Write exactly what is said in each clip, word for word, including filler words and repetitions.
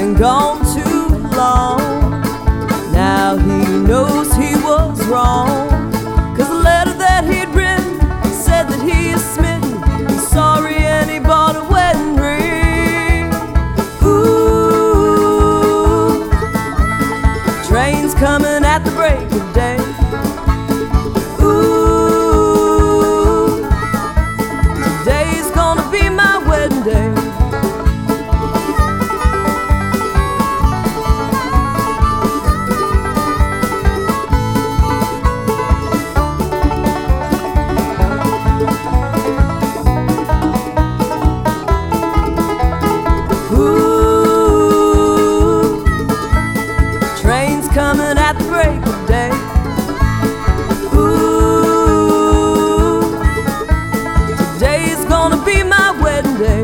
been gone too long. Now he knows he was wrong, 'cause the letter that he'd written said that he is smitten and sorry, and he bought a wedding ring. Ooh, train's coming at the break of day. Ooh, today's gonna be my wedding day. Coming at the break of day. Ooh, today's gonna be my wedding day.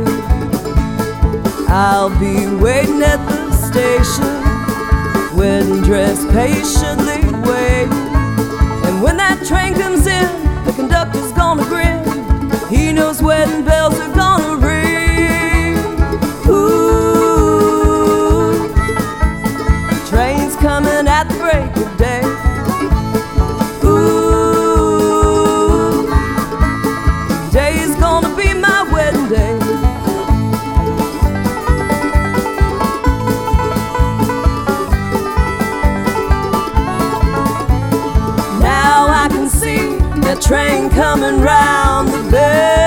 I'll be waiting at the station, wedding dress patiently waiting. And when that train comes in, the conductor's gonna grin. He knows wedding bells are gonna ring. Ooh, train's coming at the break of day. Ooh, today's gonna be my wedding day. Now I can see that train coming round the bend.